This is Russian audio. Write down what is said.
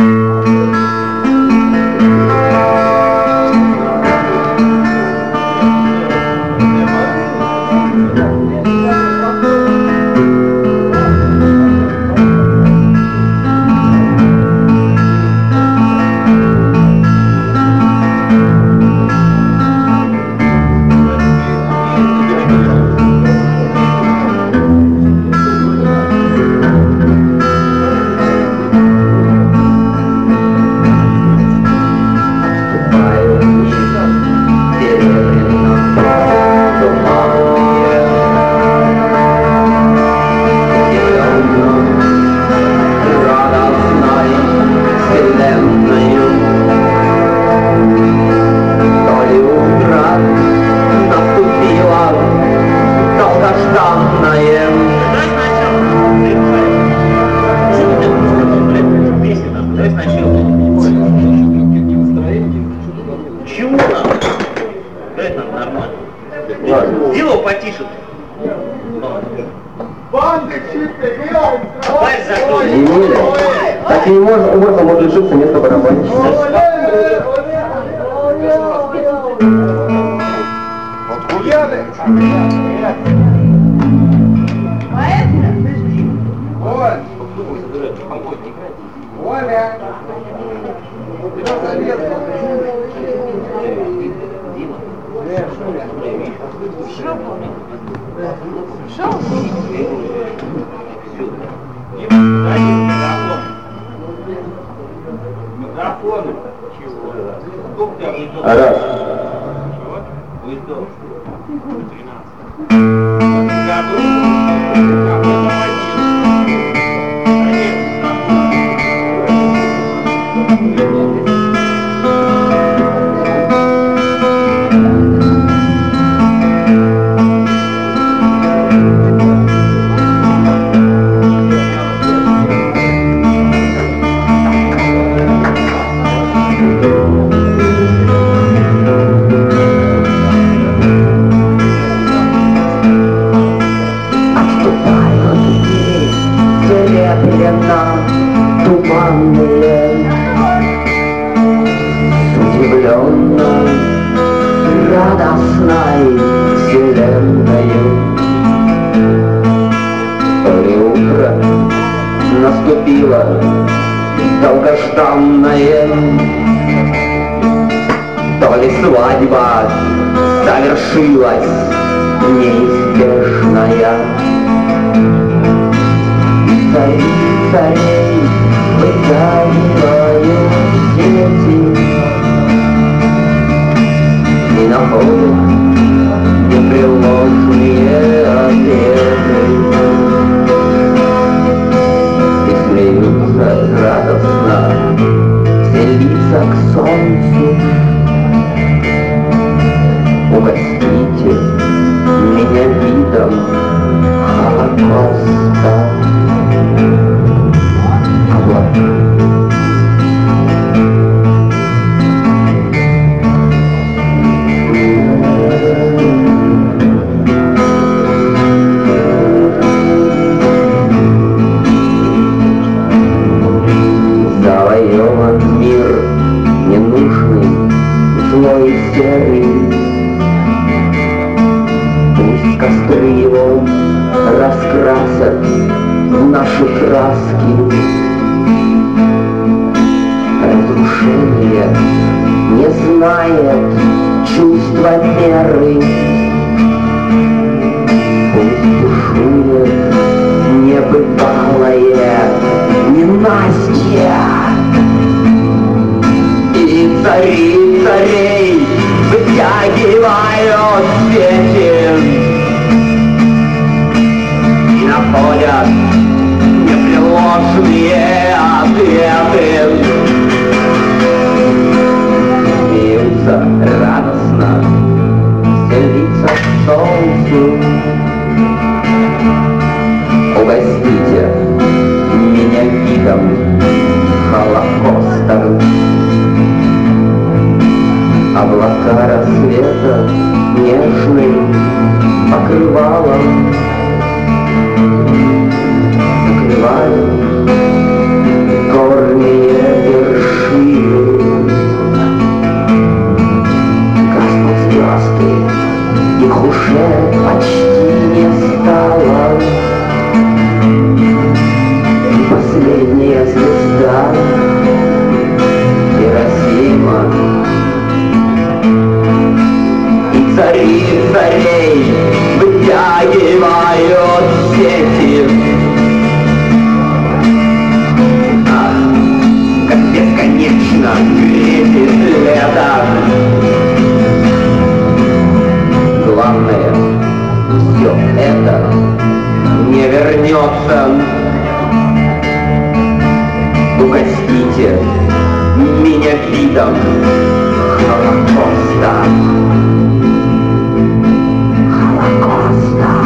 Дело потише. Так и не может лишиться места барабанщика. Раз. Наступило долгожданное, то ли свадьба совершилась неизбежная. Царей вытягивают дети и находят непреложные ответы. Радостно все лица к солнцу. Угостите меня видом Холокоста. Завоеван мир ненужный, злой и серый. Пусть костры его раскрасят в наши краски. Разрушение не знает чувства меры. Пусть бушует небывалое ненастье. И царей вытягивают сети и находят непреложные ответы. Смеются радостно все лица к солнцу. Угостите меня видом Холокоста. Облака рассвета нежным покрывалом закрывают горные глаза Хиросима. И цари царей вытягивают сети. Ах, как бесконечно грезит лето. Главное, все это не вернется. Угостите меня видом Холокоста. Холокоста.